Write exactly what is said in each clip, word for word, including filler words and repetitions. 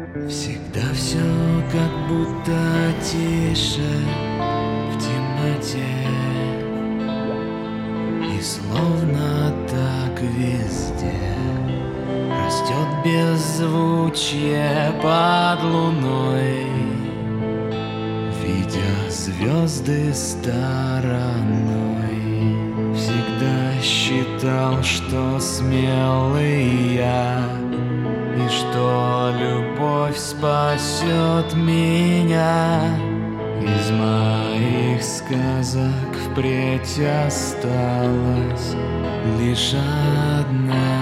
Всегда все как будто тише в темноте, и словно так везде растет беззвучие под луной, видя звезды стороной. Всегда считал, что смелый я, и что любовь спасет меня. Из моих сказок впредь осталась лишь одна.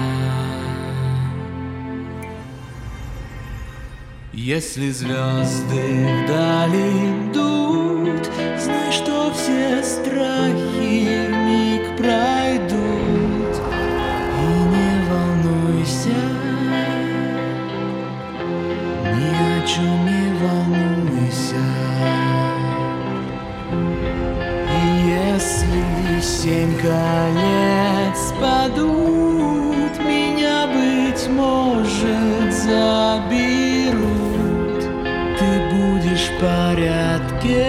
Если звезды вдали идут, знай, что все страхи вмиг пройдут. И не волнуйся, ни о чем не волнуйся. И если семь колец падут, меня, быть может, заберут. Ты будешь в порядке,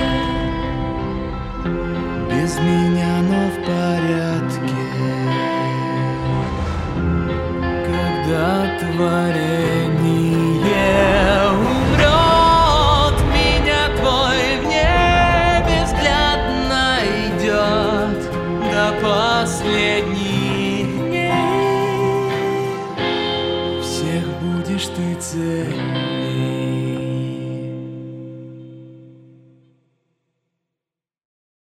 без меня, но в порядке. Когда тварь